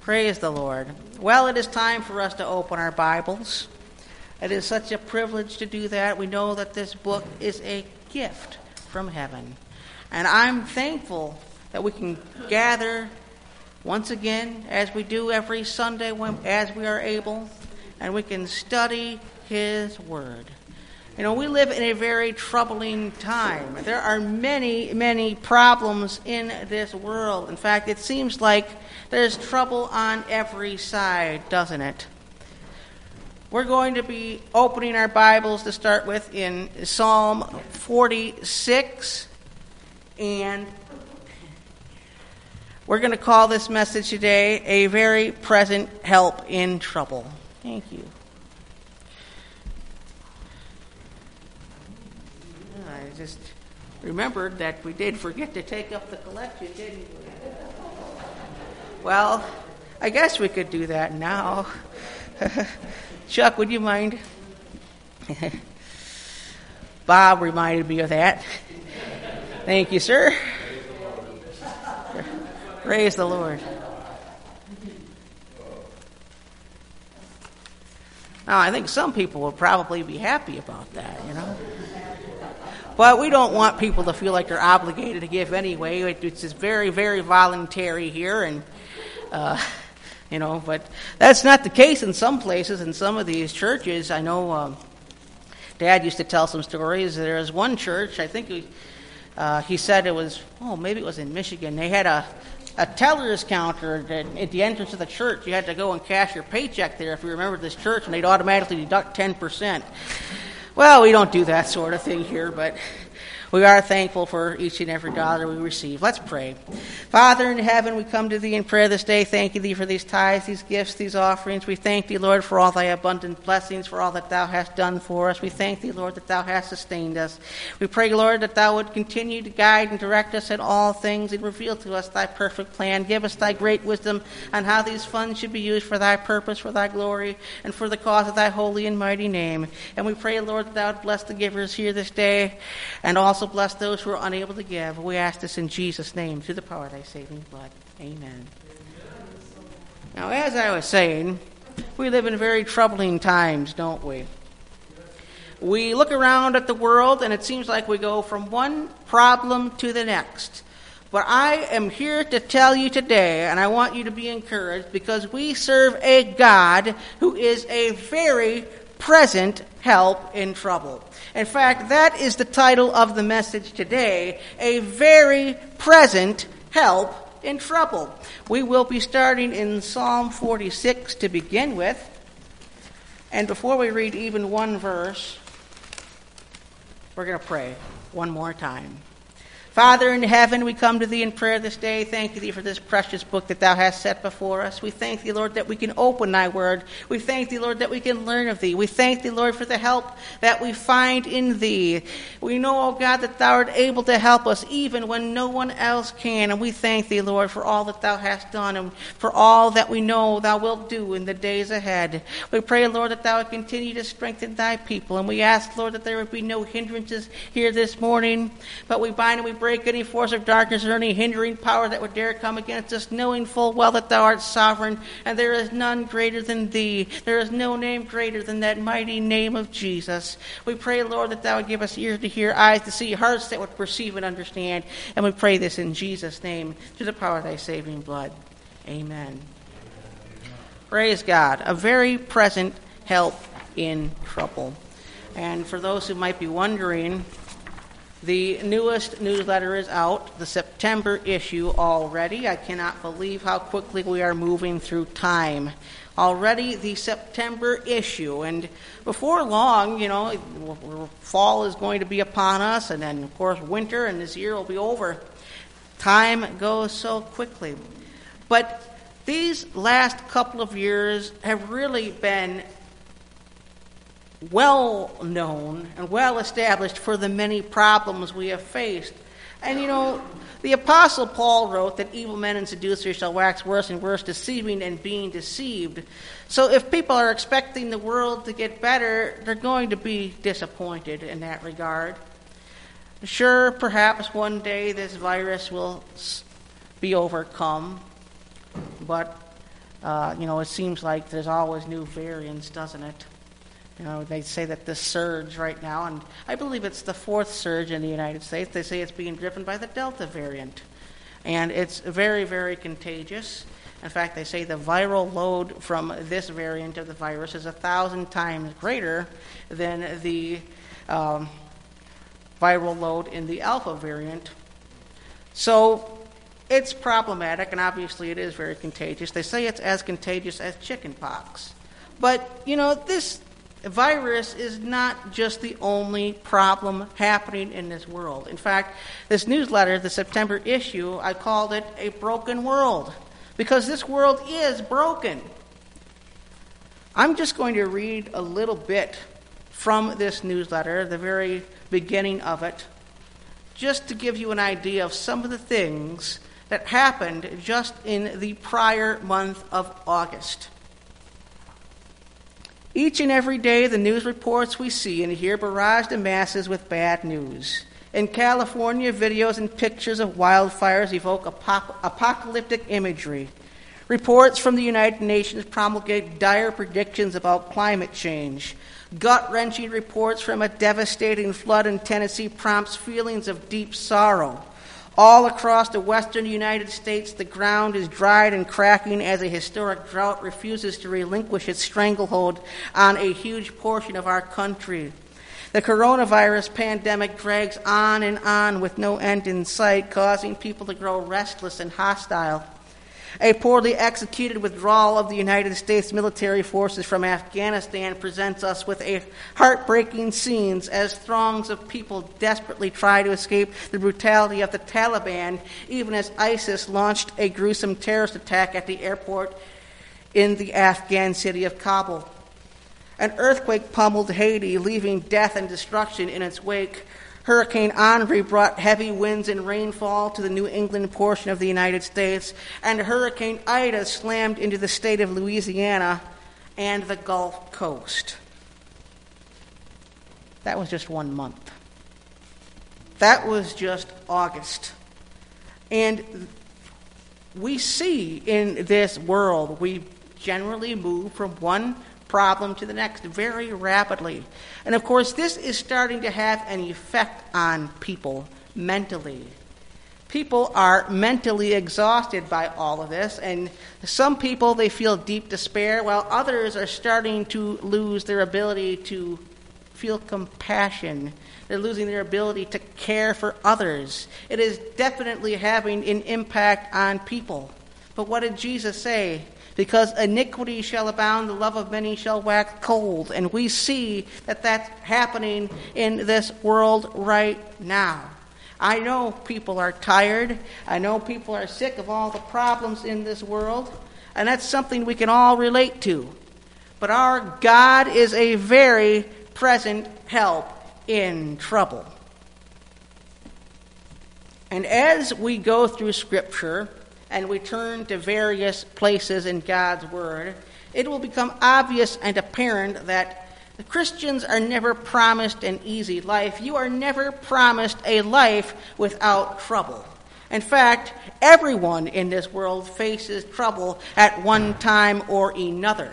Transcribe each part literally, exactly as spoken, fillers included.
Praise the Lord. Well, it is time for us to open our Bibles. It is such a privilege to do that. We know that this book is a gift from heaven. And I'm thankful that we can gather once again, as we do every Sunday when, as we are able, and we can study His Word. You know, we live in a very troubling time. There are many, many problems in this world. In fact, it seems like there's trouble on every side, doesn't it? We're going to be opening our Bibles to start with in Psalm forty-six, and we're going to call this message today, A Very Present Help in Trouble. Thank you. I just remembered that we did forget to take up the collection, didn't we? Well, I guess we could do that now. Chuck, would you mind? Bob reminded me of that. Thank you, sir. Praise the Lord. Now, I think some people will probably be happy about that, you know. But we don't want people to feel like they're obligated to give anyway. It's just very, very voluntary here, and uh, you know. But that's not the case in some places. In some of these churches, I know. Um, Dad used to tell some stories. There was one church. I think he, uh, he said it was. Oh, maybe it was in Michigan. They had a. A teller's counter at the entrance of the church. You had to go and cash your paycheck there if you remember this church, and they'd automatically deduct ten percent. Well, we don't do that sort of thing here, but we are thankful for each and every dollar we receive. Let's pray. Father in heaven, we come to Thee in prayer this day, thanking Thee for these tithes, these gifts, these offerings. We thank Thee, Lord, for all Thy abundant blessings, for all that Thou hast done for us. We thank Thee, Lord, that Thou hast sustained us. We pray, Lord, that Thou would continue to guide and direct us in all things and reveal to us Thy perfect plan. Give us Thy great wisdom on how these funds should be used for Thy purpose, for Thy glory, and for the cause of Thy holy and mighty name. And we pray, Lord, that Thou would bless the givers here this day, and also bless those who are unable to give. We ask this in Jesus' name, through the power of Thy saving blood. Amen. Now, as I was saying, we live in very troubling times, don't we? We look around at the world, and it seems like we go from one problem to the next. But I am here to tell you today, and I want you to be encouraged, because we serve a God who is a very present help in trouble. In fact, that is the title of the message today, A Very Present Help in Trouble. We will be starting in Psalm forty-six to begin with. And before we read even one verse, we're going to pray one more time. Father in heaven, we come to Thee in prayer this day. Thank Thee for this precious book that Thou hast set before us. We thank Thee, Lord, that we can open Thy word. We thank Thee, Lord, that we can learn of Thee. We thank Thee, Lord, for the help that we find in Thee. We know, oh God, that Thou art able to help us even when no one else can. And we thank Thee, Lord, for all that Thou hast done and for all that we know Thou wilt do in the days ahead. We pray, Lord, that Thou would continue to strengthen Thy people. And we ask, Lord, that there would be no hindrances here this morning. But we bind and we break break any force of darkness or any hindering power that would dare come against us, knowing full well that Thou art sovereign, and there is none greater than Thee. There is no name greater than that mighty name of Jesus. We pray, Lord, that Thou would give us ears to hear, eyes to see, hearts that would perceive and understand. And we pray this in Jesus' name, through the power of Thy saving blood. Amen. Praise God. A very present help in trouble. And for those who might be wondering, the newest newsletter is out, the September issue already. I cannot believe how quickly we are moving through time. Already the September issue. And before long, you know, fall is going to be upon us, and then, of course, winter, and this year will be over. Time goes so quickly. But these last couple of years have really been well known and well established for the many problems we have faced. And you know, the Apostle Paul wrote that evil men and seducers shall wax worse and worse, deceiving and being deceived. So if people are expecting the world to get better, they're going to be disappointed in that regard. Sure, perhaps one day this virus will be overcome, but Uh, you know, it seems like there's always new variants, doesn't it? You know, they say that this surge right now, and I believe it's the fourth surge in the United States, they say it's being driven by the Delta variant. And it's very, very contagious. In fact, they say the viral load from this variant of the virus is a thousand times greater than the um, viral load in the Alpha variant. So it's problematic, and obviously it is very contagious. They say it's as contagious as chickenpox. But, you know, this virus is not just the only problem happening in this world. In fact, this newsletter, the September issue, I called it A Broken World, because this world is broken. I'm just going to read a little bit from this newsletter, the very beginning of it, just to give you an idea of some of the things that happened just in the prior month of August. Each and every day, the news reports we see and hear barrage the masses with bad news. In California, videos and pictures of wildfires evoke ap- apocalyptic imagery. Reports from the United Nations promulgate dire predictions about climate change. Gut-wrenching reports from a devastating flood in Tennessee prompts feelings of deep sorrow. All across the western United States, the ground is dried and cracking as a historic drought refuses to relinquish its stranglehold on a huge portion of our country. The coronavirus pandemic drags on and on with no end in sight, causing people to grow restless and hostile. A poorly executed withdrawal of the United States military forces from Afghanistan presents us with a heartbreaking scenes as throngs of people desperately try to escape the brutality of the Taliban, even as ISIS launched a gruesome terrorist attack at the airport in the Afghan city of Kabul. An earthquake pummeled Haiti, leaving death and destruction in its wake. Hurricane Henri brought heavy winds and rainfall to the New England portion of the United States, and Hurricane Ida slammed into the state of Louisiana and the Gulf Coast. That was just one month. That was just August. And we see in this world, we generally move from one problem to the next very rapidly. And of course, this is starting to have an effect on people mentally. People are mentally exhausted by all of this, and some people, they feel deep despair, while others are starting to lose their ability to feel compassion. They're losing their ability to care for others. It is definitely having an impact on people. But what did Jesus say? Because iniquity shall abound, the love of many shall wax cold. And we see that that's happening in this world right now. I know people are tired. I know people are sick of all the problems in this world. And that's something we can all relate to. But our God is a very present help in trouble. And as we go through Scripture, and we turn to various places in God's Word, it will become obvious and apparent that the Christians are never promised an easy life. You are never promised a life without trouble. In fact, everyone in this world faces trouble at one time or another.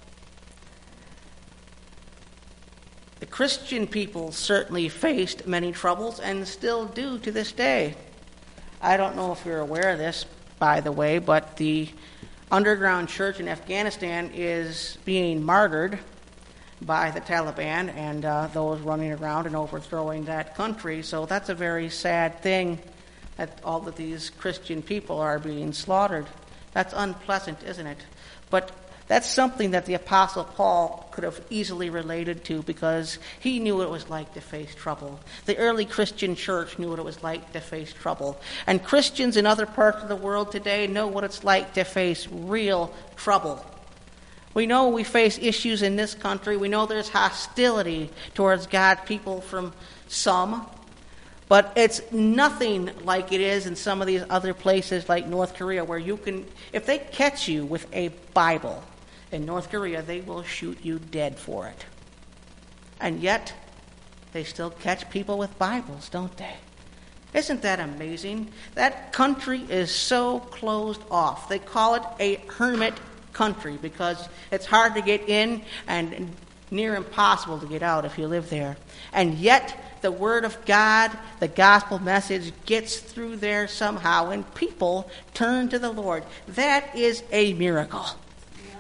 The Christian people certainly faced many troubles and still do to this day. I don't know if you're aware of this, by the way, but the underground church in Afghanistan is being martyred by the Taliban and uh, those running around and overthrowing that country. So that's a very sad thing that all of these Christian people are being slaughtered. That's unpleasant, isn't it? But that's something that the Apostle Paul could have easily related to because he knew what it was like to face trouble. The early Christian church knew what it was like to face trouble. And Christians in other parts of the world today know what it's like to face real trouble. We know we face issues in this country. We know there's hostility towards God's people from some. But it's nothing like it is in some of these other places like North Korea where you can, if they catch you with a Bible, in North Korea, they will shoot you dead for it. And yet, they still catch people with Bibles, don't they? Isn't that amazing? That country is so closed off. They call it a hermit country because it's hard to get in and near impossible to get out if you live there. And yet, the Word of God, the gospel message, gets through there somehow, and people turn to the Lord. That is a miracle. Yes.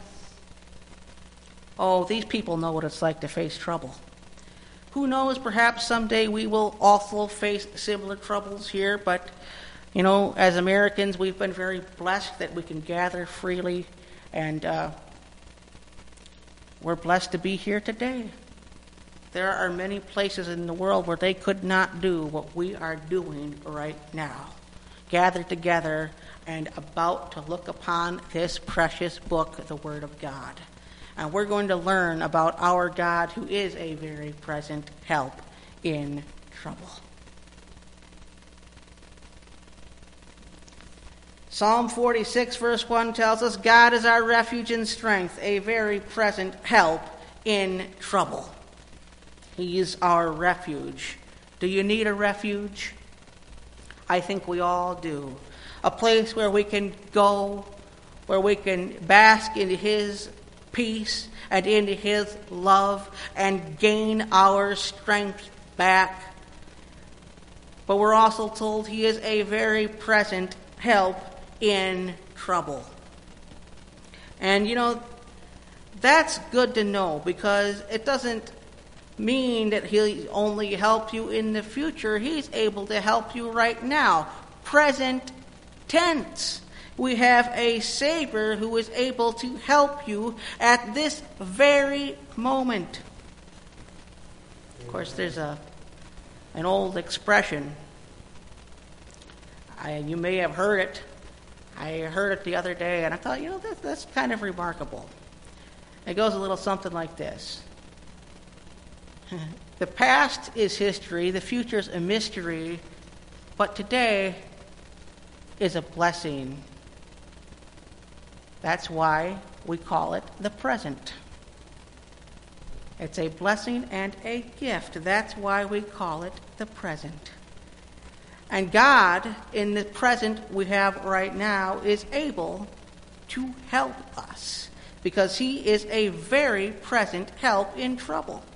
Oh, these people know what it's like to face trouble. Who knows, perhaps someday we will also face similar troubles here, but, you know, as Americans, we've been very blessed that we can gather freely, and uh, we're blessed to be here today. There are many places in the world where they could not do what we are doing right now. Gathered together and about to look upon this precious book, the Word of God. And we're going to learn about our God who is a very present help in trouble. Psalm forty-six verse one tells us, God is our refuge and strength, a very present help in trouble. He is our refuge. Do you need a refuge? I think we all do. A place where we can go, where we can bask in His peace and into His love and gain our strength back. But we're also told He is a very present help in trouble. And you know, that's good to know, because it doesn't mean that He'll only help you in the future. He's able to help you right now. Present tense. We have a Savior who is able to help you at this very moment. Of course, there's a an old expression. I, you may have heard it. I heard it the other day, and I thought, you know, that, that's kind of remarkable. It goes a little something like this. The past is history, the future is a mystery, but today is a blessing. That's why we call it the present. It's a blessing and a gift. That's why we call it the present. And God, in the present we have right now, is able to help us, because He is a very present help in trouble.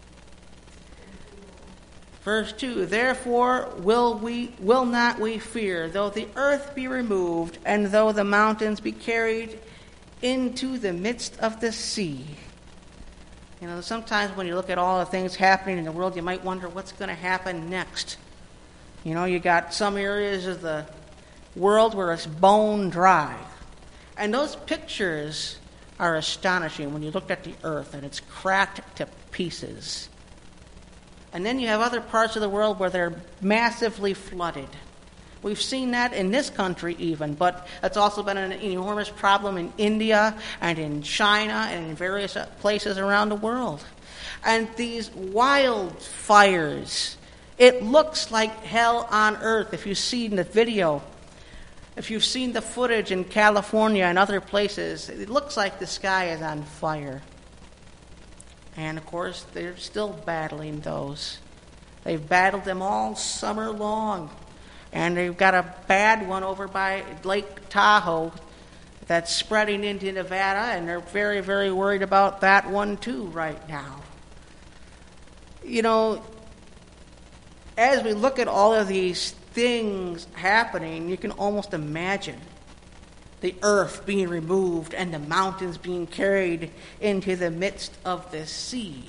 Verse two, therefore will we will not we fear, though the earth be removed, and though the mountains be carried into the midst of the sea. You know, sometimes when you look at all the things happening in the world, you might wonder what's going to happen next. You know, you got some areas of the world where it's bone dry. And those pictures are astonishing when you look at the earth and it's cracked to pieces. And then you have other parts of the world where they're massively flooded. We've seen that in this country even, but it's also been an enormous problem in India and in China and in various places around the world. And these wildfires, it looks like hell on earth. If you've seen the video, if you've seen the footage in California and other places, it looks like the sky is on fire. And, of course, they're still battling those. They've battled them all summer long. And they've got a bad one over by Lake Tahoe that's spreading into Nevada, and they're very, very worried about that one, too, right now. You know, as we look at all of these things happening, you can almost imagine the earth being removed and the mountains being carried into the midst of the sea.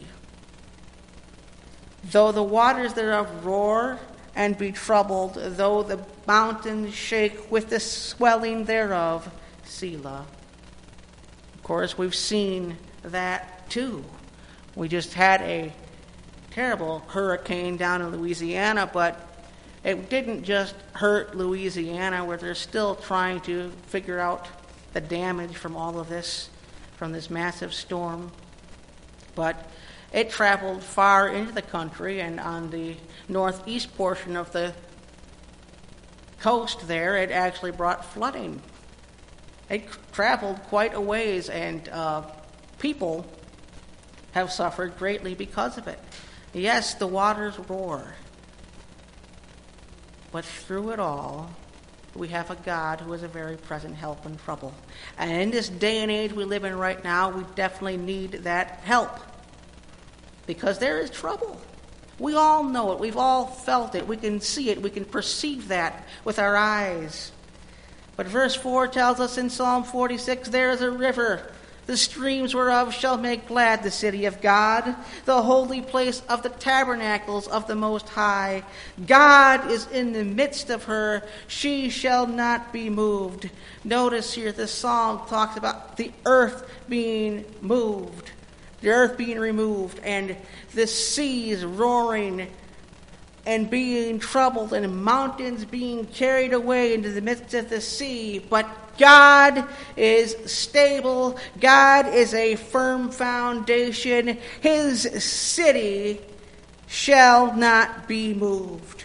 Though the waters thereof roar and be troubled, though the mountains shake with the swelling thereof, Selah. Of course, we've seen that too. We just had a terrible hurricane down in Louisiana, but it didn't just hurt Louisiana, where they're still trying to figure out the damage from all of this, from this massive storm. But it traveled far into the country, and on the northeast portion of the coast there, it actually brought flooding. It traveled quite a ways, and uh, people have suffered greatly because of it. Yes, the waters roar. But through it all, we have a God who is a very present help in trouble. And in this day and age we live in right now, we definitely need that help. Because there is trouble. We all know it. We've all felt it. We can see it. We can perceive that with our eyes. But verse four tells us in Psalm forty-six, there is a river, the streams whereof shall make glad the city of God, the holy place of the tabernacles of the Most High. God is in the midst of her. She shall not be moved. Notice here this psalm talks about the earth being moved, the earth being removed, and the seas roaring and being troubled, and mountains being carried away into the midst of the sea. But God is stable. God is a firm foundation. His city shall not be moved.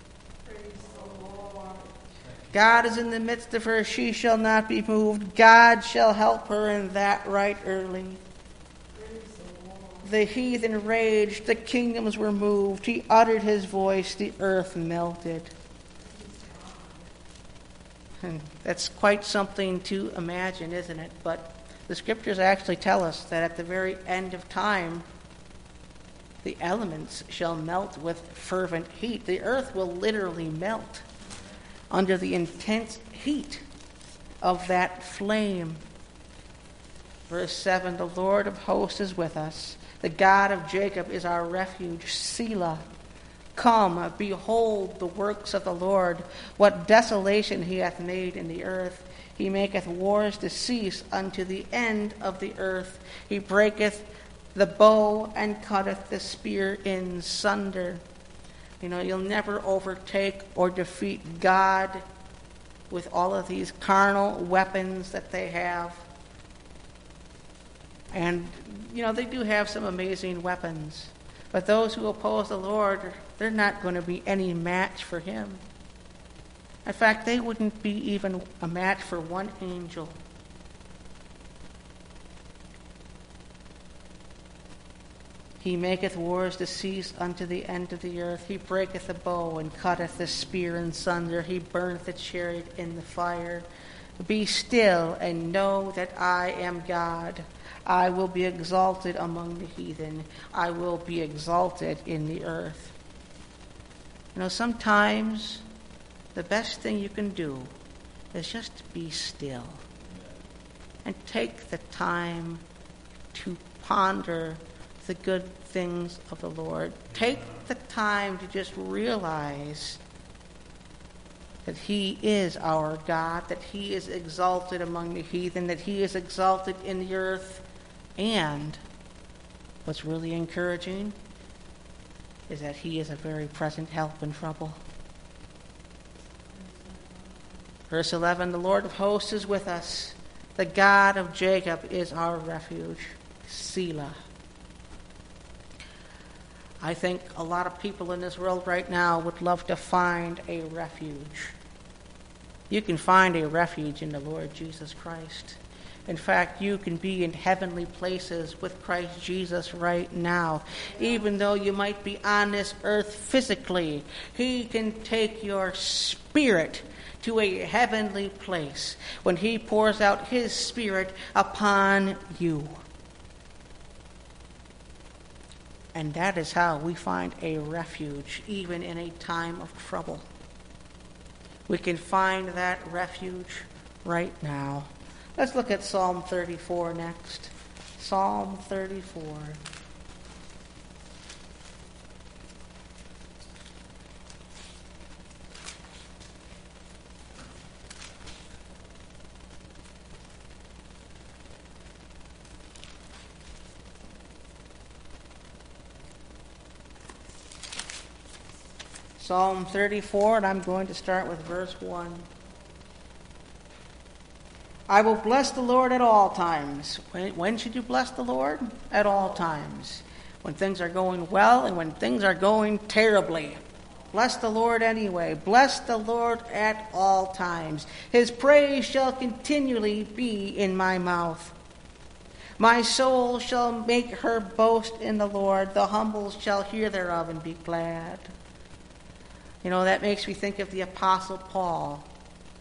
God is in the midst of her. She shall not be moved. God shall help her in that right early. The heathen raged, the kingdoms were moved. He uttered his voice, the earth melted. And that's quite something to imagine, isn't it? But the scriptures actually tell us that at the very end of time, the elements shall melt with fervent heat. The earth will literally melt under the intense heat of that flame. Verse seven, the Lord of hosts is with us. The God of Jacob is our refuge. Selah. Come, behold the works of the Lord, what desolation he hath made in the earth. He maketh wars to cease unto the end of the earth. He breaketh the bow and cutteth the spear in sunder. You know, you'll never overtake or defeat God with all of these carnal weapons that they have. And, you know, they do have some amazing weapons. But those who oppose the Lord, they're not going to be any match for him. In fact, they wouldn't be even a match for one angel. He maketh wars to cease unto the end of the earth. He breaketh the bow and cutteth the spear in sunder. He burneth the chariot in the fire. Be still and know that I am God. I will be exalted among the heathen. I will be exalted in the earth. You know, sometimes the best thing you can do is just be still and take the time to ponder the good things of the Lord. Take the time to just realize that he is our God, that he is exalted among the heathen, that he is exalted in the earth. And what's really encouraging is that he is a very present help in trouble. Verse eleven, the Lord of hosts is with us. The God of Jacob is our refuge. Selah. I think a lot of people in this world right now would love to find a refuge. You can find a refuge in the Lord Jesus Christ. In fact, you can be in heavenly places with Christ Jesus right now. Even though you might be on this earth physically, he can take your spirit to a heavenly place when he pours out his spirit upon you. And that is how we find a refuge, even in a time of trouble. We can find that refuge right now. Let's look at Psalm thirty-four next. Psalm thirty-four. Psalm thirty-four, and I'm going to start with verse one. I will bless the Lord at all times. When, when should you bless the Lord? At all times. When things are going well and when things are going terribly. Bless the Lord anyway. Bless the Lord at all times. His praise shall continually be in my mouth. My soul shall make her boast in the Lord. The humble shall hear thereof and be glad. You know, that makes me think of the Apostle Paul.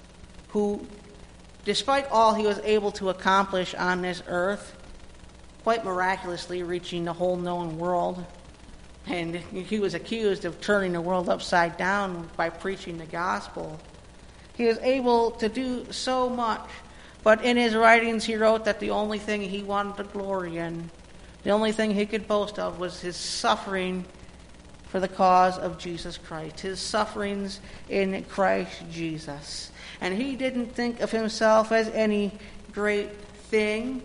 who, despite all he was able to accomplish on this earth, quite miraculously reaching the whole known world, and he was accused of turning the world upside down by preaching the gospel. He was able to do so much, but in his writings he wrote that the only thing he wanted to glory in, the only thing he could boast of, was his suffering for the cause of Jesus Christ, his sufferings in Christ Jesus. And he didn't think of himself as any great thing.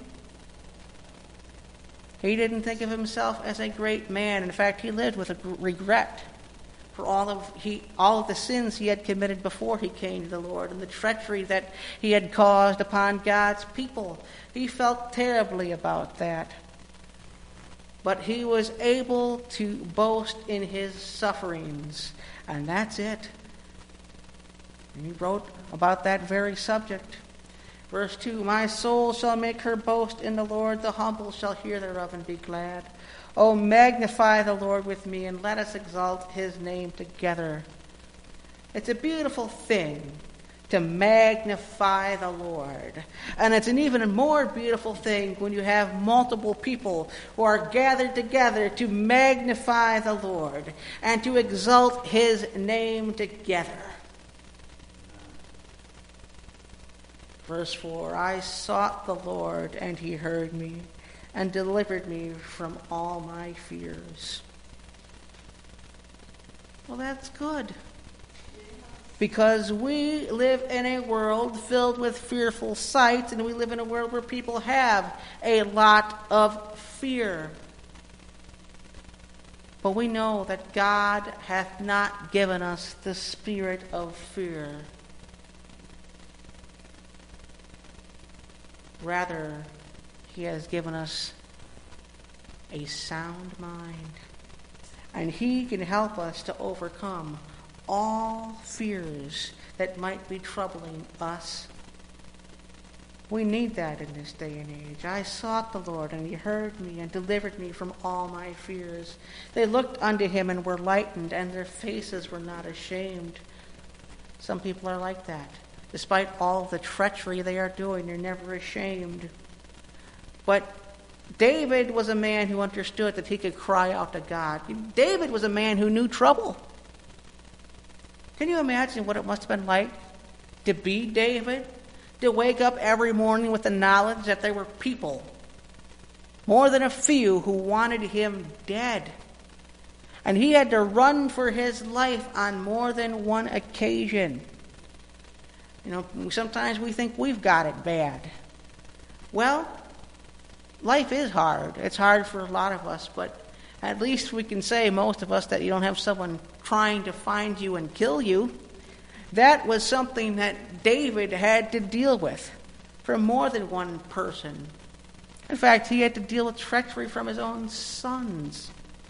He didn't think of himself as a great man. In fact, he lived with a regret for all of he all of the sins he had committed before he came to the Lord and the treachery that he had caused upon God's people. He felt terribly about that. But he was able to boast in his sufferings, and that's it. And he wrote about that very subject. Verse two, my soul shall make her boast in the Lord, the humble shall hear thereof and be glad. O magnify the Lord with me, and let us exalt his name together. It's a beautiful thing to magnify the Lord. And it's an even more beautiful thing when you have multiple people who are gathered together to magnify the Lord and to exalt his name together. Verse four, I sought the Lord, and he heard me, and delivered me from all my fears. Well, that's good. Because we live in a world filled with fearful sights, and we live in a world where people have a lot of fear. But we know that God hath not given us the spirit of fear. Rather, he has given us a sound mind. And he can help us to overcome all fears that might be troubling us. We need that in this day and age. I sought the Lord, and he heard me and delivered me from all my fears. They looked unto him and were lightened, and their faces were not ashamed. Some people are like that. Despite all the treachery they are doing, they're never ashamed. But David was a man who understood that he could cry out to God. David was a man who knew trouble. Can you imagine what it must have been like to be David? To wake up every morning with the knowledge that there were people, more than a few, who wanted him dead. And he had to run for his life on more than one occasion. You know, sometimes we think we've got it bad. Well, life is hard. It's hard for a lot of us, but at least we can say, most of us, that you don't have someone trying to find you and kill you. That was something that David had to deal with from more than one person. In fact, he had to deal with treachery from his own sons.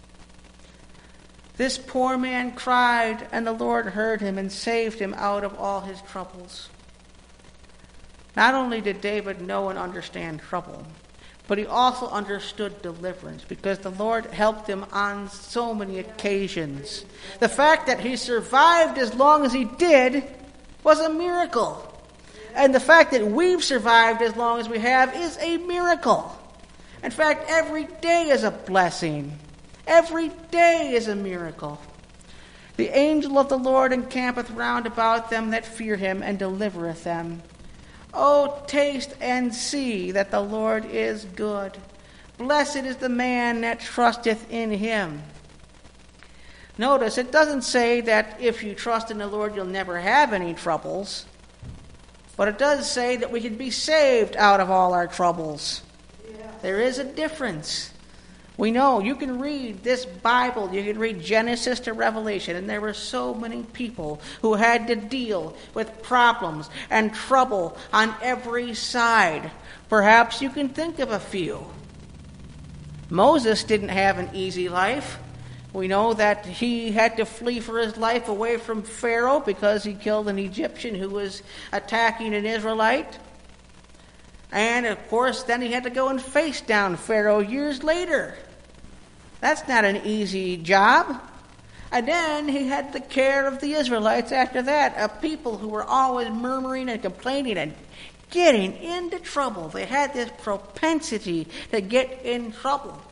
This poor man cried, and the Lord heard him and saved him out of all his troubles. Not only did David know and understand trouble, but he also understood deliverance, because the Lord helped him on so many occasions. The fact that he survived as long as he did was a miracle. And the fact that we've survived as long as we have is a miracle. In fact, every day is a blessing. Every day is a miracle. The angel of the Lord encampeth round about them that fear him, and delivereth them. O taste and see that the Lord is good. Blessed is the man that trusteth in him. Notice, it doesn't say that if you trust in the Lord, you'll never have any troubles. But it does say that we can be saved out of all our troubles. Yeah. There is a difference. We know you can read this Bible, you can read Genesis to Revelation, and there were so many people who had to deal with problems and trouble on every side. Perhaps you can think of a few. Moses didn't have an easy life. We know that he had to flee for his life away from Pharaoh because he killed an Egyptian who was attacking an Israelite. And, of course, then he had to go and face down Pharaoh years later. That's not an easy job. And then he had the care of the Israelites after that, a people who were always murmuring and complaining and getting into trouble. They had this propensity to get in trouble.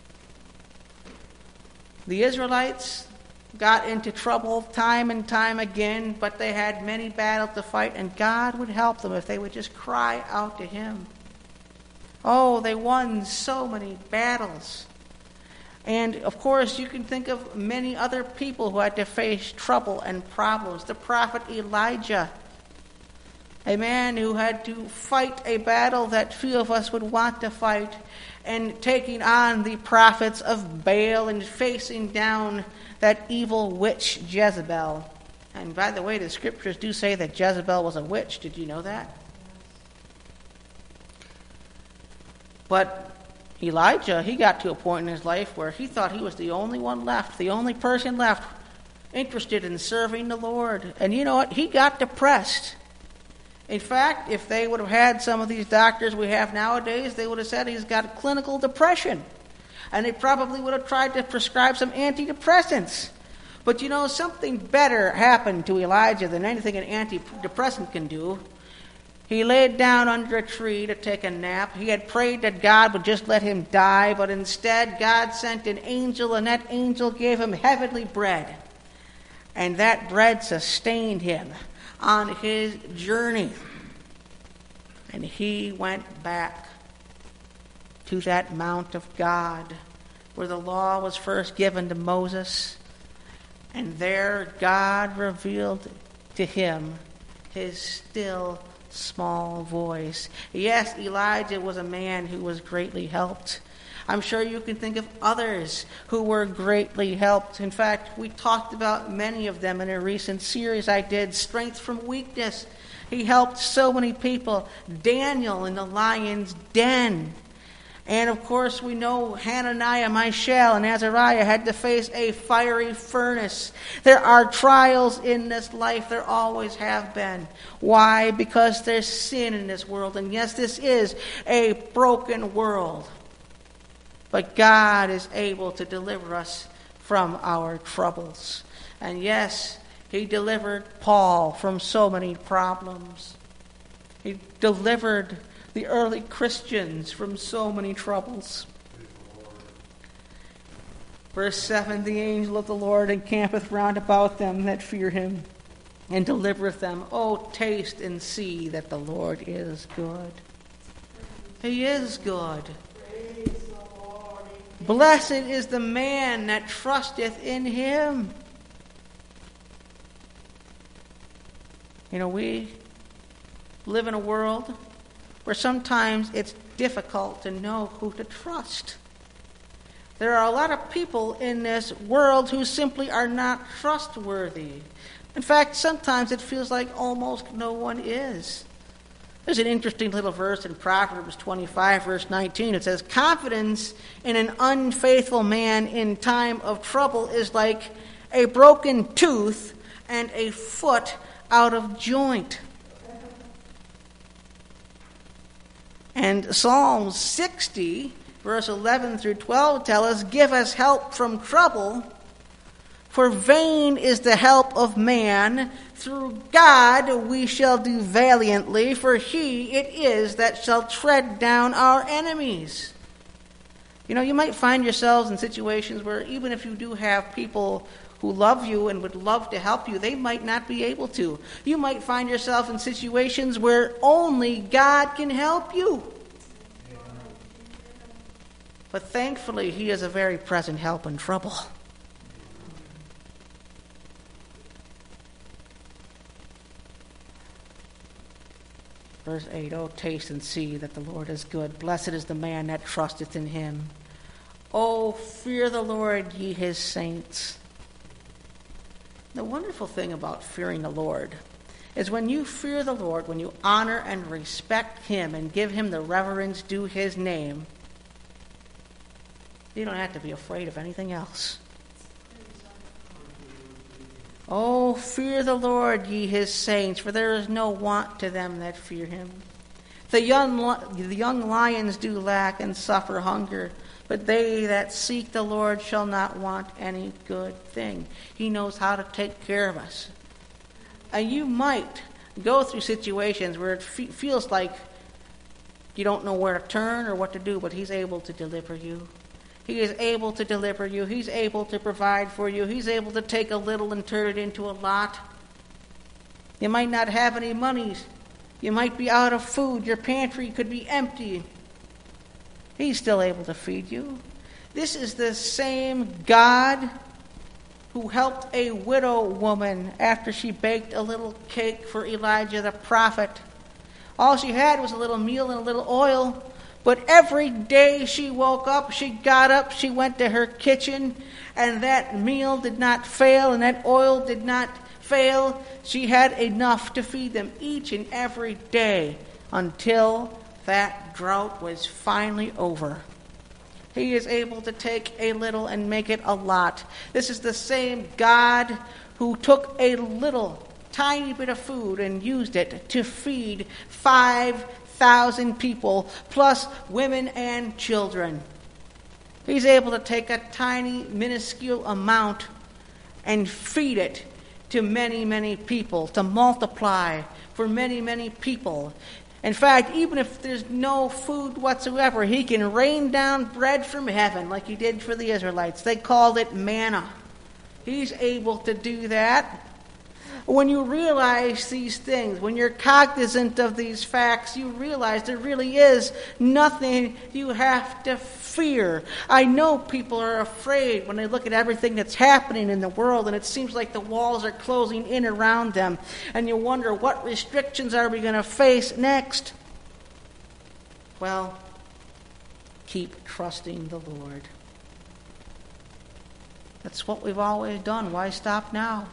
The Israelites got into trouble time and time again, but they had many battles to fight, and God would help them if they would just cry out to him. Oh, they won so many battles. And, of course, you can think of many other people who had to face trouble and problems. The prophet Elijah, a man who had to fight a battle that few of us would want to fight, and taking on the prophets of Baal and facing down that evil witch Jezebel. And, by the way, the scriptures do say that Jezebel was a witch. Did you know that? But Elijah, he got to a point in his life where he thought he was the only one left, the only person left interested in serving the Lord. And you know what? He got depressed. In fact, if they would have had some of these doctors we have nowadays, they would have said he's got clinical depression. And they probably would have tried to prescribe some antidepressants. But you know, something better happened to Elijah than anything an antidepressant can do. He laid down under a tree to take a nap. He had prayed that God would just let him die, but instead God sent an angel, and that angel gave him heavenly bread. And that bread sustained him on his journey. And he went back to that Mount of God, where the law was first given to Moses. And there God revealed to him his still small voice. Yes, Elijah was a man who was greatly helped. I'm sure you can think of others who were greatly helped. In fact, we talked about many of them in a recent series I did, Strength from Weakness. He helped so many people. Daniel in the lion's den. And of course, we know Hananiah, Mishael, and Azariah had to face a fiery furnace. There are trials in this life. There always have been. Why? Because there's sin in this world. And yes, this is a broken world. But God is able to deliver us from our troubles. And yes, he delivered Paul from so many problems. He delivered the early Christians from so many troubles. Verse seven, the angel of the Lord encampeth round about them that fear him, and delivereth them. Oh, taste and see that the Lord is good. He is good. Blessed is the man that trusteth in him. You know, we live in a world where sometimes it's difficult to know who to trust. There are a lot of people in this world who simply are not trustworthy. In fact, sometimes it feels like almost no one is. There's an interesting little verse in Proverbs twenty-five, verse nineteen. It says, confidence in an unfaithful man in time of trouble is like a broken tooth and a foot out of joint. And Psalm sixty, verse eleven through twelve tell us, give us help from trouble, for vain is the help of man. Through God we shall do valiantly, for he it is that shall tread down our enemies. You know, you might find yourselves in situations where even if you do have people who love you and would love to help you, they might not be able to. You might find yourself in situations where only God can help you. But thankfully, he is a very present help in trouble. Verse eight, oh, taste and see that the Lord is good. Blessed is the man that trusteth in him. Oh, fear the Lord, ye his saints. The wonderful thing about fearing the Lord is when you fear the Lord, when you honor and respect him and give him the reverence due his name, you don't have to be afraid of anything else. Oh, fear the Lord, ye his saints, for there is no want to them that fear him. The young, the young lions do lack and suffer hunger, but they that seek the Lord shall not want any good thing. He knows how to take care of us. And you might go through situations where it fe- feels like you don't know where to turn or what to do, but He's able to deliver you. He is able to deliver you. He's able to provide for you. He's able to take a little and turn it into a lot. You might not have any money. You might be out of food. Your pantry could be empty. He's still able to feed you. This is the same God who helped a widow woman after she baked a little cake for Elijah the prophet. All she had was a little meal and a little oil. But every day she woke up, she got up, she went to her kitchen, and that meal did not fail, and that oil did not fail. She had enough to feed them each and every day until that drought was finally over. He is able to take a little and make it a lot. This is the same God who took a little, tiny bit of food and used it to feed five thousand people, plus women and children. He's able to take a tiny, minuscule amount and feed it to many, many people, to multiply for many, many people. In fact, even if there's no food whatsoever, He can rain down bread from heaven like He did for the Israelites. They called it manna. He's able to do that. When you realize these things, when you're cognizant of these facts, you realize there really is nothing you have to fear. I know people are afraid when they look at everything that's happening in the world, and it seems like the walls are closing in around them, and you wonder, what restrictions are we going to face next? Well, keep trusting the Lord. That's what we've always done. Why stop now?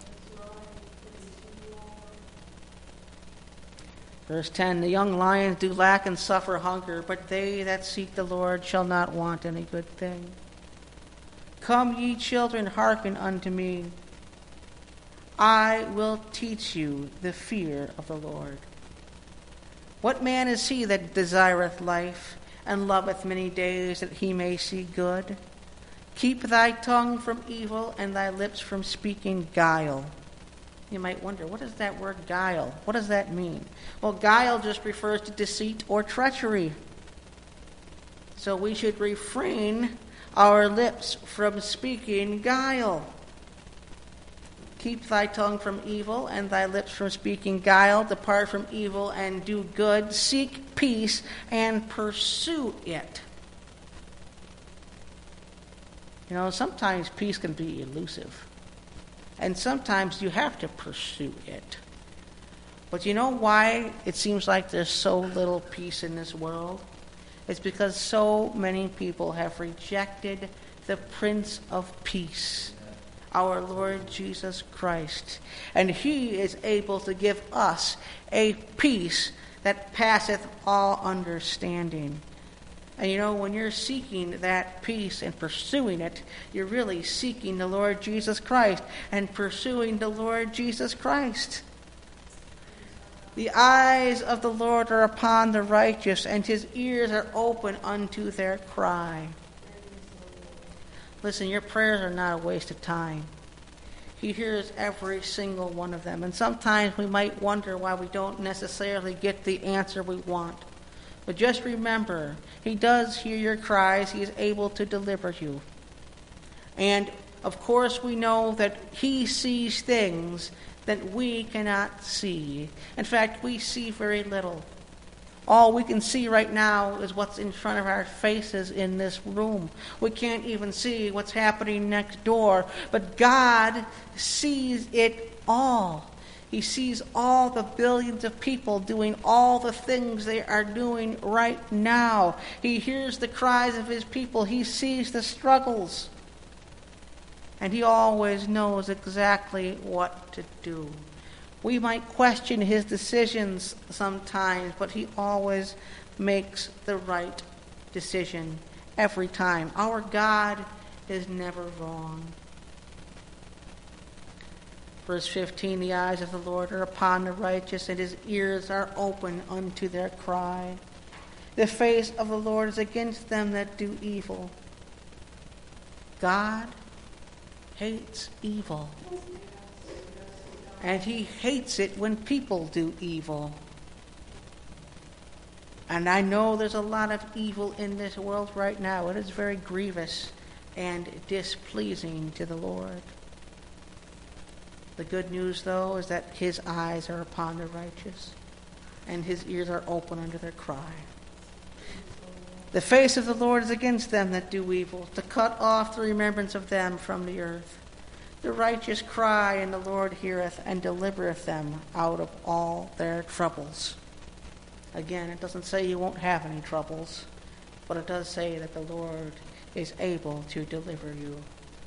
Verse ten, the young lions do lack and suffer hunger, but they that seek the Lord shall not want any good thing. Come, ye children, hearken unto me. I will teach you the fear of the Lord. What man is he that desireth life, and loveth many days, that he may see good? Keep thy tongue from evil, and thy lips from speaking guile. You might wonder, what is that word guile? What does that mean? Well, guile just refers to deceit or treachery. So we should refrain our lips from speaking guile. Keep thy tongue from evil and thy lips from speaking guile. Depart from evil and do good. Seek peace and pursue it. You know, sometimes peace can be elusive. And sometimes you have to pursue it. But you know why it seems like there's so little peace in this world? It's because so many people have rejected the Prince of Peace, our Lord Jesus Christ. And He is able to give us a peace that passeth all understanding. And you know, when you're seeking that peace and pursuing it, you're really seeking the Lord Jesus Christ and pursuing the Lord Jesus Christ. The eyes of the Lord are upon the righteous, and His ears are open unto their cry. Listen, your prayers are not a waste of time. He hears every single one of them. And sometimes we might wonder why we don't necessarily get the answer we want. But just remember, He does hear your cries. He is able to deliver you. And, of course, we know that He sees things that we cannot see. In fact, we see very little. All we can see right now is what's in front of our faces in this room. We can't even see what's happening next door. But God sees it all. He sees all the billions of people doing all the things they are doing right now. He hears the cries of His people. He sees the struggles. And He always knows exactly what to do. We might question His decisions sometimes, but He always makes the right decision every time. Our God is never wrong. Verse fifteen, the eyes of the Lord are upon the righteous, and his ears are open unto their cry. The face of the Lord is against them that do evil. God hates evil. And he hates it when people do evil. And I know there's a lot of evil in this world right now. It is very grievous and displeasing to the Lord. The good news, though, is that his eyes are upon the righteous, and his ears are open unto their cry. The face of the Lord is against them that do evil, to cut off the remembrance of them from the earth. The righteous cry, and the Lord heareth, and delivereth them out of all their troubles. Again, it doesn't say you won't have any troubles, but it does say that the Lord is able to deliver you.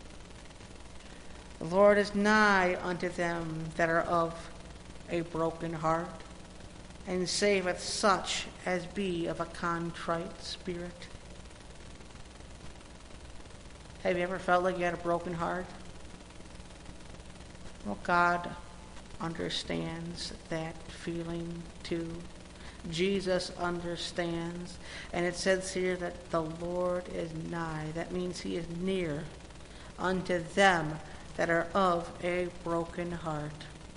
The Lord is nigh unto them that are of a broken heart, and saveth such as be of a contrite spirit. Have you ever felt like you had a broken heart? Well, God understands that feeling too. Jesus understands. And it says here that the Lord is nigh. That means he is near unto them that are of a broken heart.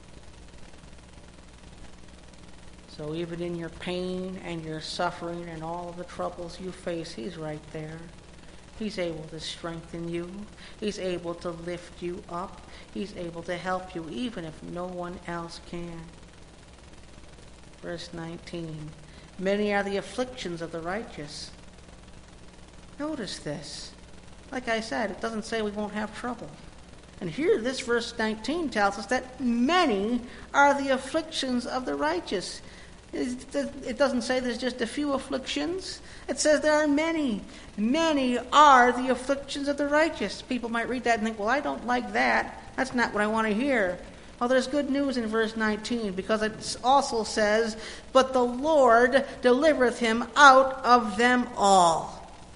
So even in your pain and your suffering and all of the troubles you face, he's right there. He's able to strengthen you. He's able to lift you up. He's able to help you even if no one else can. Verse nineteen. Many are the afflictions of the righteous. Notice this. Like I said, it doesn't say we won't have trouble. And here, this verse nineteen tells us that many are the afflictions of the righteous. It doesn't say there's just a few afflictions. It says there are many. Many are the afflictions of the righteous. People might read that and think, well, I don't like that. That's not what I want to hear. Well, there's good news in verse nineteen, because it also says, but the Lord delivereth him out of them all.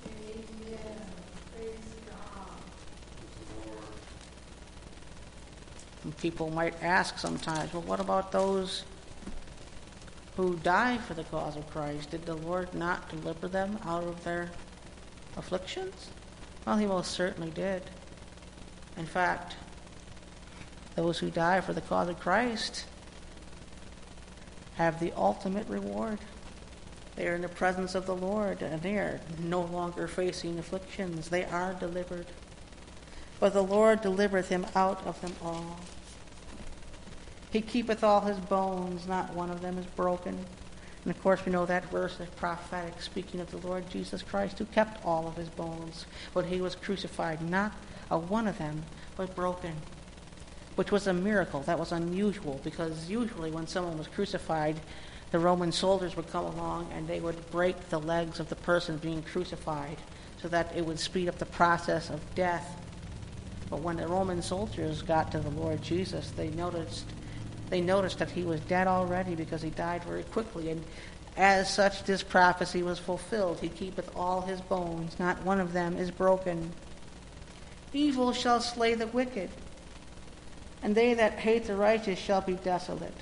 And people might ask sometimes, well, what about those who die for the cause of Christ? Did the Lord not deliver them out of their afflictions? Well, he most certainly did. In fact, those who die for the cause of Christ have the ultimate reward. They are in the presence of the Lord, and they are no longer facing afflictions. They are delivered. But the Lord delivereth him out of them all. He keepeth all his bones, not one of them is broken. And of course we know that verse is prophetic, speaking of the Lord Jesus Christ, who kept all of his bones when he was crucified. Not a one of them was broken, which was a miracle. That was unusual, because usually when someone was crucified, the Roman soldiers would come along and they would break the legs of the person being crucified so that it would speed up the process of death. But when the Roman soldiers got to the Lord Jesus, they noticed they noticed that he was dead already, because he died very quickly. And as such, this prophecy was fulfilled. He keepeth all his bones, not one of them is broken. Evil shall slay the wicked, and they that hate the righteous shall be desolate.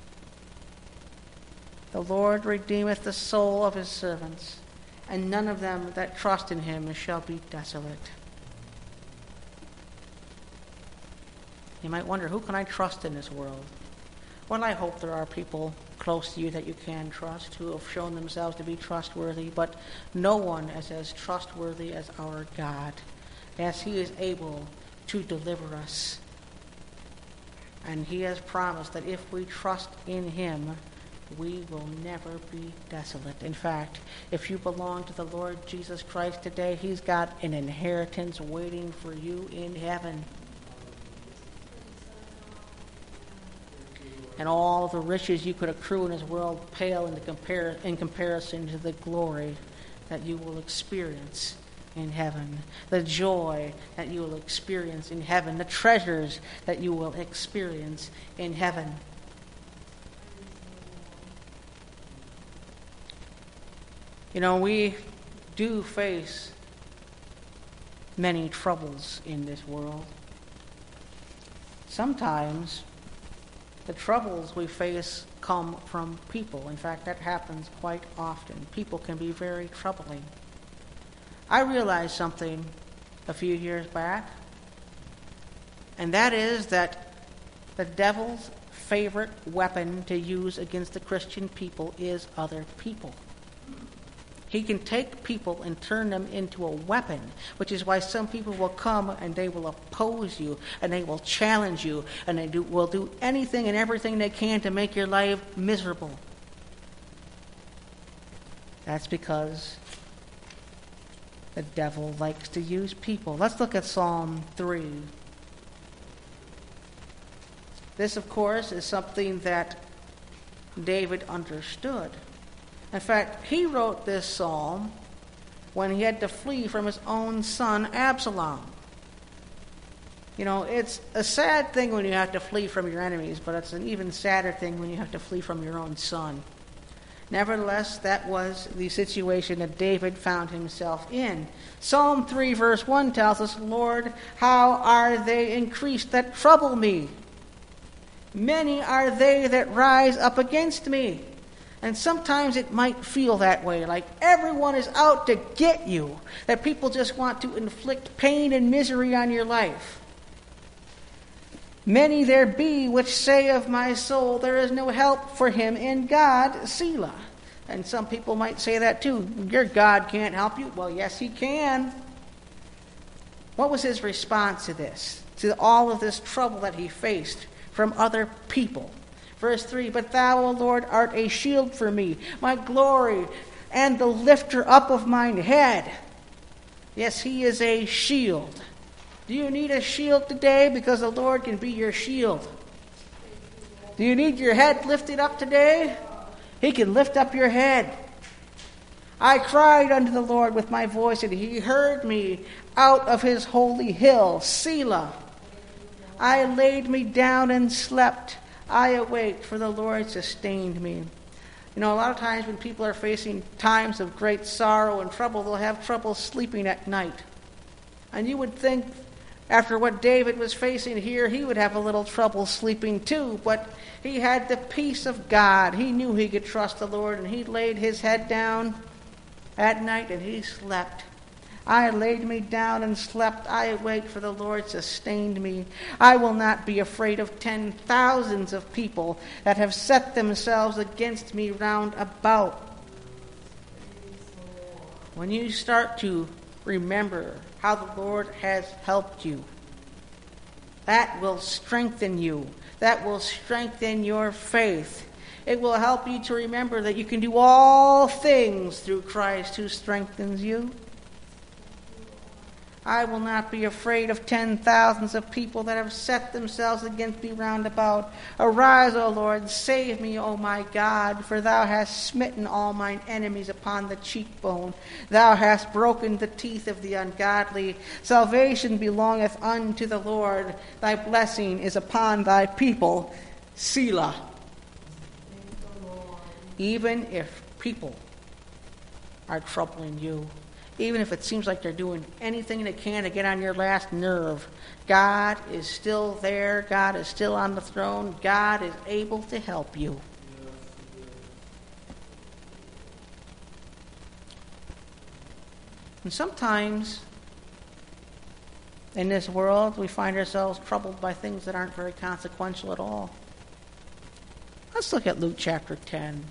The Lord redeemeth the soul of his servants, and none of them that trust in him shall be desolate. You might wonder, who can I trust in this world? Well, I hope there are people close to you that you can trust, who have shown themselves to be trustworthy, but no one is as trustworthy as our God, as he is able to deliver us. And he has promised that if we trust in him, we will never be desolate. In fact, if you belong to the Lord Jesus Christ today, he's got an inheritance waiting for you in heaven. And all the riches you could accrue in this world pale in, the compar- in comparison to the glory that you will experience in heaven, the joy that you will experience in heaven, the treasures that you will experience in heaven. You know, we do face many troubles in this world. sometimes the troubles we face come from people. In fact, that happens quite often. People can be very troubling. I realized something a few years back, and that is that the devil's favorite weapon to use against the Christian people is other people. He can take people and turn them into a weapon, which is why some people will come and they will oppose you, and they will challenge you, and they do, will do anything and everything they can to make your life miserable. That's because the devil likes to use people. Let's look at Psalm three. This, of course, is something that David understood. In fact, he wrote this psalm when he had to flee from his own son, Absalom. You know, it's a sad thing when you have to flee from your enemies, but it's an even sadder thing when you have to flee from your own son. Nevertheless, that was the situation that David found himself in. Psalm three, verse one tells us, Lord, how are they increased that trouble me? Many are they that rise up against me. And sometimes it might feel that way, like everyone is out to get you, that people just want to inflict pain and misery on your life. Many there be which say of my soul, there is no help for him in God, Selah. And some people might say that too. Your God can't help you. Well, yes, he can. What was his response to this, to all of this trouble that he faced from other people? Verse three, but thou, O Lord, art a shield for me, my glory, and the lifter up of mine head. Yes, he is a shield. Do you need a shield today? Because the Lord can be your shield. Do you need your head lifted up today? He can lift up your head. I cried unto the Lord with my voice, and he heard me out of his holy hill, Selah. I laid me down and slept. I awaked, for the Lord sustained me. You know, a lot of times when people are facing times of great sorrow and trouble, they'll have trouble sleeping at night. And you would think, after what David was facing here, he would have a little trouble sleeping too. But he had the peace of God. He knew he could trust the Lord, and he laid his head down at night and he slept. I laid me down and slept. I awaked, for the Lord sustained me. I will not be afraid of ten thousands of people that have set themselves against me round about. When you start to remember how the Lord has helped you, that will strengthen you. That will strengthen your faith. It will help you to remember that you can do all things through Christ who strengthens you. I will not be afraid of ten thousands of people that have set themselves against me round about. Arise, O Lord, save me, O my God, for thou hast smitten all mine enemies upon the cheekbone. Thou hast broken the teeth of the ungodly. Salvation belongeth unto the Lord. Thy blessing is upon thy people. Selah. Even if people are troubling you, even if it seems like they're doing anything they can to get on your last nerve, God is still there. God is still on the throne. God is able to help you. And sometimes in this world we find ourselves troubled by things that aren't very consequential at all. Let's look at Luke chapter ten.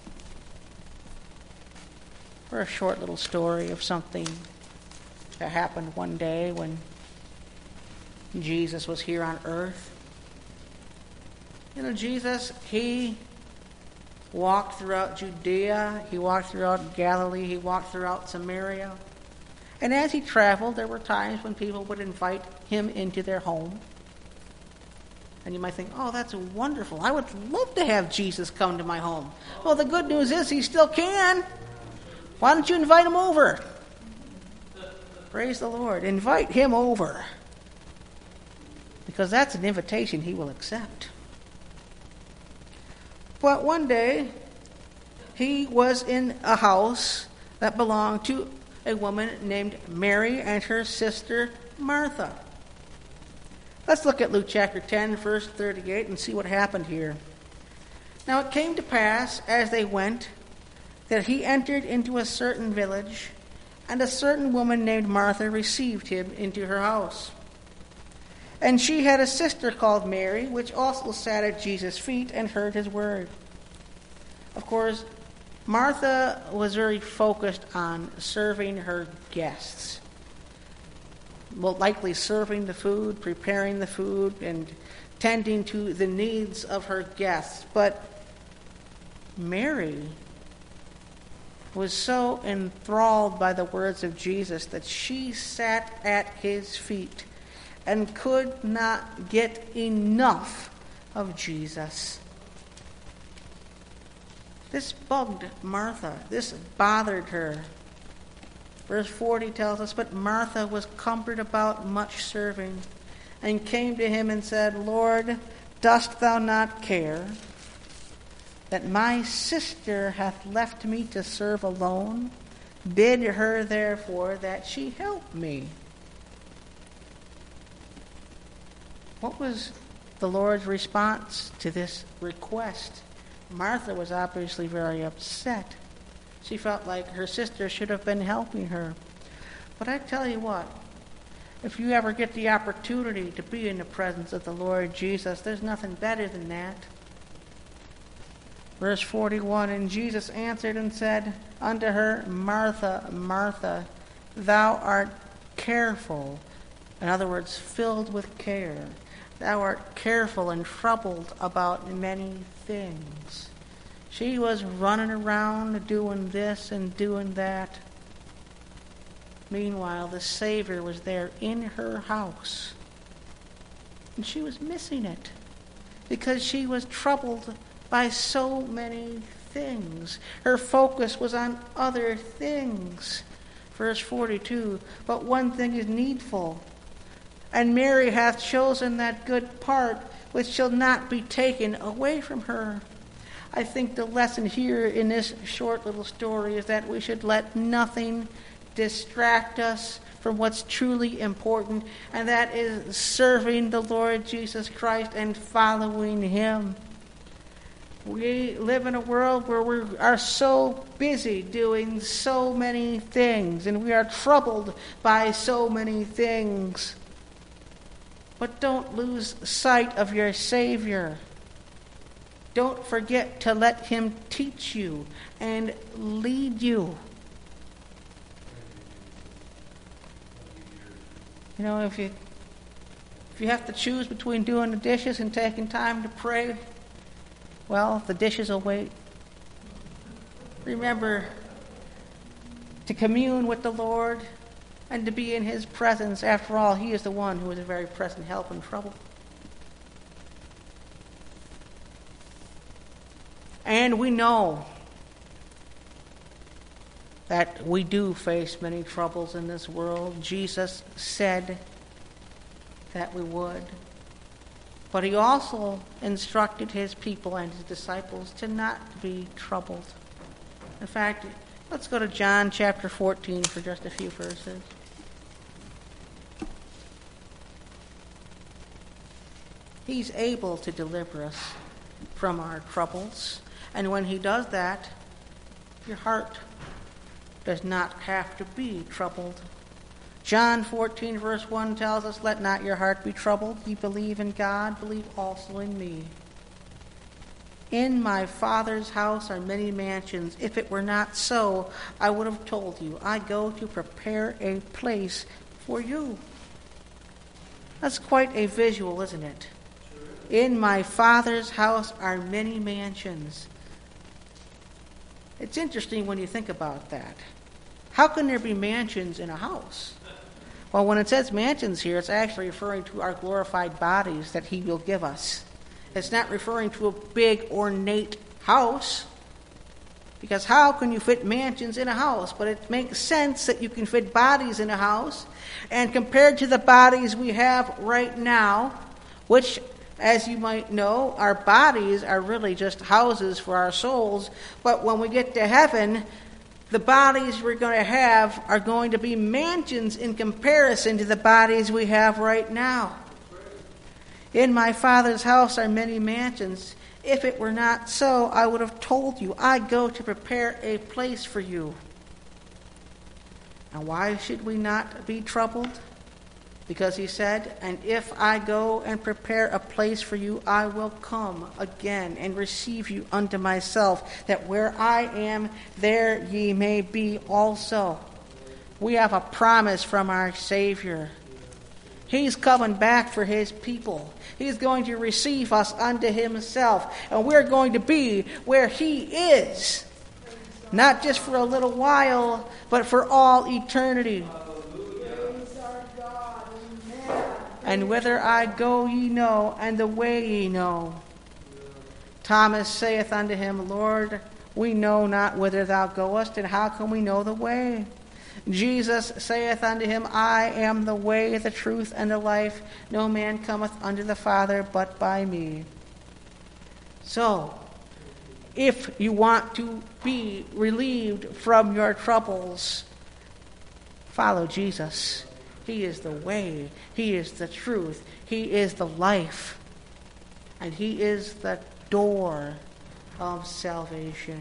For a short little story of something that happened one day when Jesus was here on earth. You know, Jesus, he walked throughout Judea, he walked throughout Galilee, he walked throughout Samaria. And as he traveled, there were times when people would invite him into their home. And you might think, oh, that's wonderful. I would love to have Jesus come to my home. Well, the good news is he still can. Why don't you invite him over? Praise the Lord. Invite him over. Because that's an invitation he will accept. But one day, he was in a house that belonged to a woman named Mary and her sister Martha. Let's look at Luke chapter ten, verse thirty-eight, and see what happened here. Now it came to pass, as they went, that he entered into a certain village, and a certain woman named Martha received him into her house. And she had a sister called Mary, which also sat at Jesus' feet and heard his word. Of course, Martha was very focused on serving her guests. Well, likely serving the food, preparing the food, and tending to the needs of her guests. But Mary was so enthralled by the words of Jesus that she sat at his feet and could not get enough of Jesus. This bugged Martha. This bothered her. Verse forty tells us, but Martha was cumbered about much serving, and came to him and said, Lord, dost thou not care that my sister hath left me to serve alone? Bid her therefore that she help me. What was the Lord's response to this request? Martha was obviously very upset. She felt like her sister should have been helping her. But I tell you what, if you ever get the opportunity to be in the presence of the Lord Jesus, there's nothing better than that. Verse forty-one, and Jesus answered and said unto her, Martha, Martha, thou art careful. In other words, filled with care. Thou art careful and troubled about many things. She was running around doing this and doing that. Meanwhile, the Savior was there in her house. And she was missing it because she was troubled by so many things. Her focus was on other things. Verse forty-two, but one thing is needful, and Mary hath chosen that good part which shall not be taken away from her. I think the lesson here in this short little story is that we should let nothing distract us from what's truly important, and that is serving the Lord Jesus Christ and following him. We live in a world where we are so busy doing so many things, and we are troubled by so many things. But don't lose sight of your Savior. Don't forget to let him teach you and lead you. You know, if you if you have to choose between doing the dishes and taking time to pray, well, the dishes will wait. Remember to commune with the Lord and to be in his presence. After all, he is the one who is a very present help in trouble. And we know that we do face many troubles in this world. Jesus said that we would. But he also instructed his people and his disciples to not be troubled. In fact, let's go to John chapter fourteen for just a few verses. He's able to deliver us from our troubles. And when he does that, your heart does not have to be troubled. John fourteen verse one tells us, let not your heart be troubled. Ye believe in God, believe also in me. In my Father's house are many mansions. If it were not so, I would have told you. I go to prepare a place for you. That's quite a visual, isn't it? In my Father's house are many mansions. It's interesting when you think about that. How can there be mansions in a house? Well, when it says mansions here, it's actually referring to our glorified bodies that he will give us. It's not referring to a big, ornate house. Because how can you fit mansions in a house? But it makes sense that you can fit bodies in a house. And compared to the bodies we have right now, which, as you might know, our bodies are really just houses for our souls. But when we get to heaven, the bodies we're going to have are going to be mansions in comparison to the bodies we have right now. In my Father's house are many mansions. If it were not so, I would have told you, I go to prepare a place for you. And why should we not be troubled? Because he said, and if I go and prepare a place for you, I will come again and receive you unto myself, that where I am, there ye may be also. We have a promise from our Savior. He's coming back for his people. He's going to receive us unto himself, and we're going to be where he is. Not just for a little while, but for all eternity. And whither I go ye know, and the way ye know. Thomas saith unto him, Lord, we know not whither thou goest, and how can we know the way? Jesus saith unto him, I am the way, the truth, and the life. No man cometh unto the Father but by me. So, if you want to be relieved from your troubles, follow Jesus. He is the way. He is the truth. He is the life. And he is the door of salvation.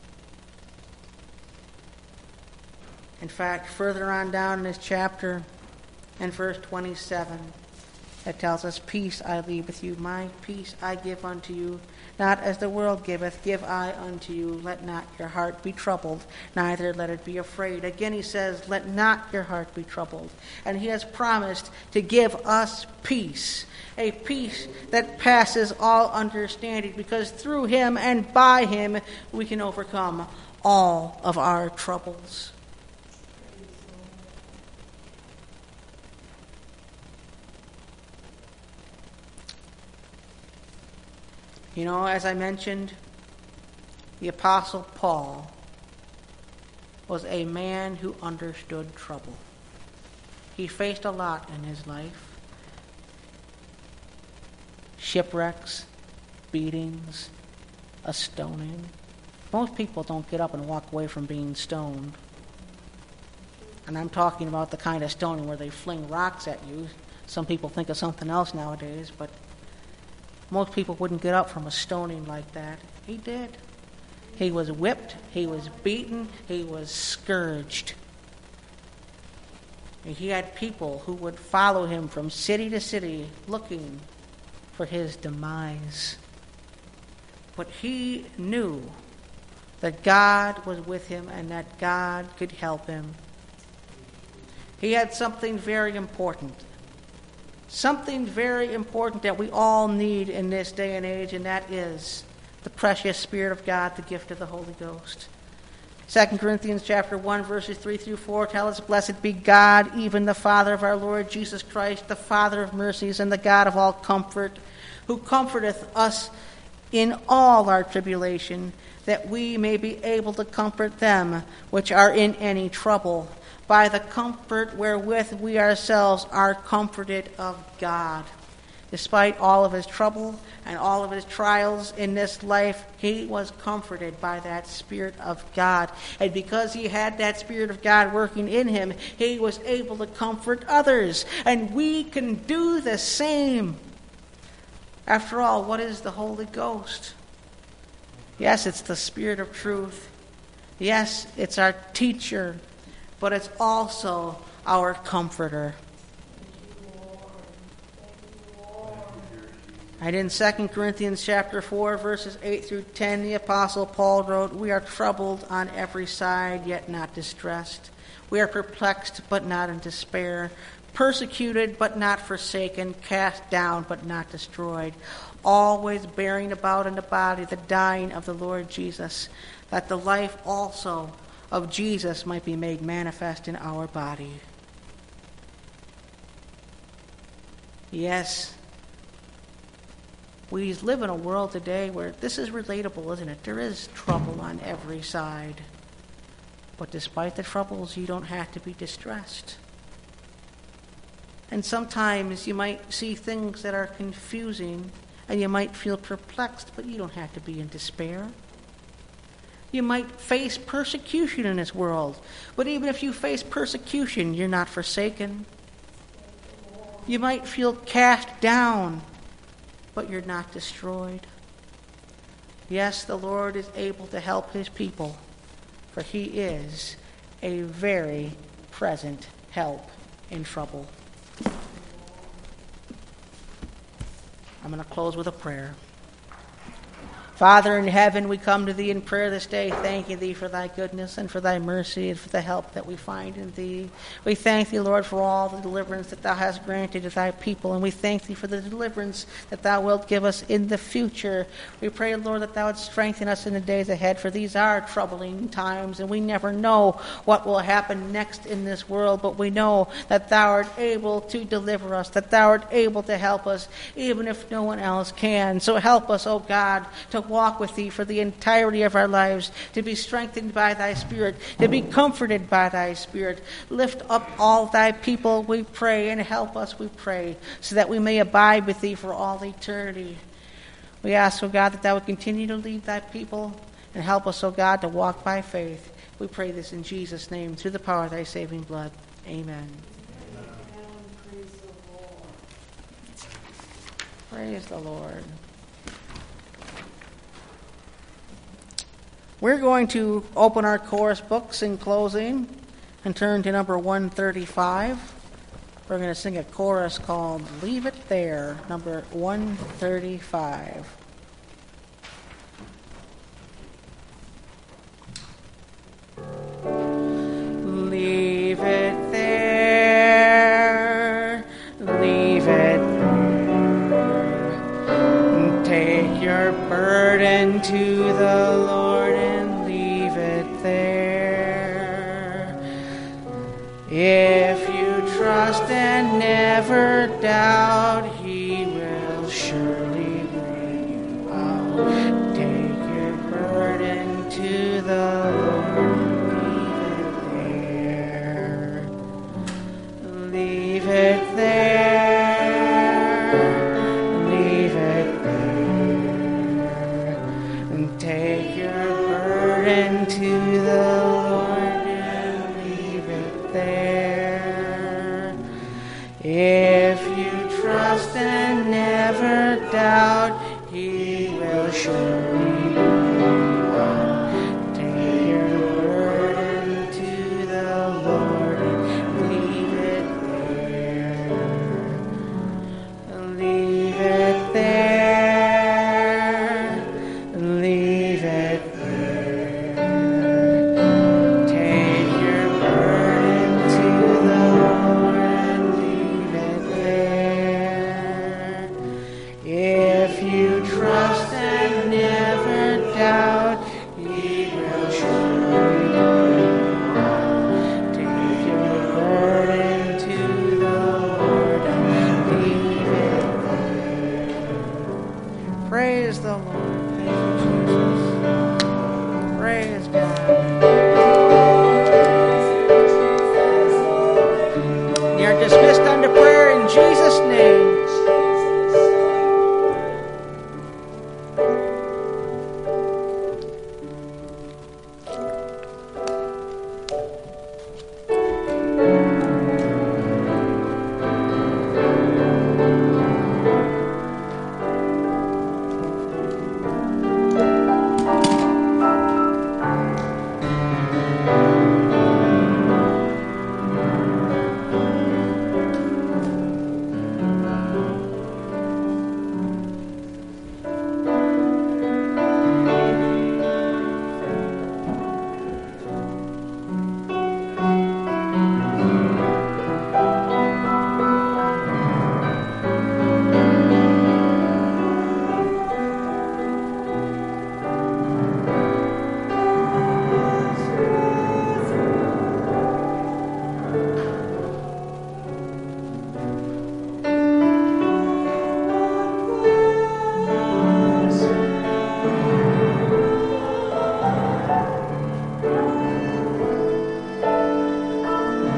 In fact, further on down in this chapter, in verse twenty-seven, it tells us, Peace I leave with you, my peace I give unto you. Not as the world giveth, give I unto you. Let not your heart be troubled, neither let it be afraid. Again he says, let not your heart be troubled. And he has promised to give us peace, a peace that passes all understanding, because through him and by him we can overcome all of our troubles. You know, as I mentioned, the Apostle Paul was a man who understood trouble. He faced a lot in his life. Shipwrecks, beatings, a stoning. Most people don't get up and walk away from being stoned. And I'm talking about the kind of stoning where they fling rocks at you. Some people think of something else nowadays, but most people wouldn't get up from a stoning like that. He did. He was whipped, he was beaten, he was scourged. And he had people who would follow him from city to city looking for his demise. But he knew that God was with him and that God could help him. He had something very important. Something very important that we all need in this day and age, and that is the precious Spirit of God, the gift of the Holy Ghost. Second Corinthians chapter one, verses three through four tell us, Blessed be God, even the Father of our Lord Jesus Christ, the Father of mercies and the God of all comfort, who comforteth us in all our tribulation, that we may be able to comfort them which are in any trouble, by the comfort wherewith we ourselves are comforted of God. Despite all of his trouble and all of his trials in this life, he was comforted by that Spirit of God. And because he had that Spirit of God working in him, he was able to comfort others. And we can do the same. After all, what is the Holy Ghost? Yes, it's the Spirit of truth. Yes, it's our teacher. But it's also our comforter. And in Second Corinthians chapter four, verses eight through ten, the Apostle Paul wrote, We are troubled on every side, yet not distressed. We are perplexed, but not in despair. Persecuted, but not forsaken. Cast down, but not destroyed. Always bearing about in the body the dying of the Lord Jesus, that the life also of Jesus might be made manifest in our body. Yes, we live in a world today where this is relatable, isn't it? There is trouble on every side. But despite the troubles, you don't have to be distressed. And sometimes you might see things that are confusing, and you might feel perplexed, but you don't have to be in despair. You might face persecution in this world. But even if you face persecution, you're not forsaken. You might feel cast down. but you're not destroyed. Yes, the Lord is able to help his people, for he is a very present help in trouble. I'm going to close with a prayer. Father in heaven, we come to thee in prayer this day, thanking thee for thy goodness and for thy mercy and for the help that we find in thee. We thank thee, Lord, for all the deliverance that thou hast granted to thy people, and we thank thee for the deliverance that thou wilt give us in the future. We pray, Lord, that thou would strengthen us in the days ahead, for these are troubling times, and we never know what will happen next in this world, but we know that thou art able to deliver us, that thou art able to help us, even if no one else can. So help us, O God, to walk with thee for the entirety of our lives, to be strengthened by thy Spirit, to be comforted by thy Spirit. Lift up all thy people, we pray, and help us, we pray, so that we may abide with thee for all eternity. We ask, O God, that thou would continue to lead thy people and help us, O God, to walk by faith. We pray this in Jesus' name, through the power of thy saving blood. Amen. Praise the Lord. We're going to open our chorus books in closing and turn to number one thirty-five. We're going to sing a chorus called Leave It There, number one thirty-five. Leave it there, leave it there. Take your burden to the Lord and leave it there. If you trust and never doubt, he will surely bring you out. Take your burden to the Lord. Leave it there, leave it there, and take your burden to the Lord and leave it there. If you trust and never doubt, he will surely bring you out. Take your burden to the Lord and leave it Leave it there, leave it there. Take your burden to the Lord and leave it there. If you trust and never doubt, he will surely bring you out. Take your burden to the Lord and leave it there. Praise the Lord. Thank you, Jesus. Praise God. You're dismissed unto prayer in Jesus' name.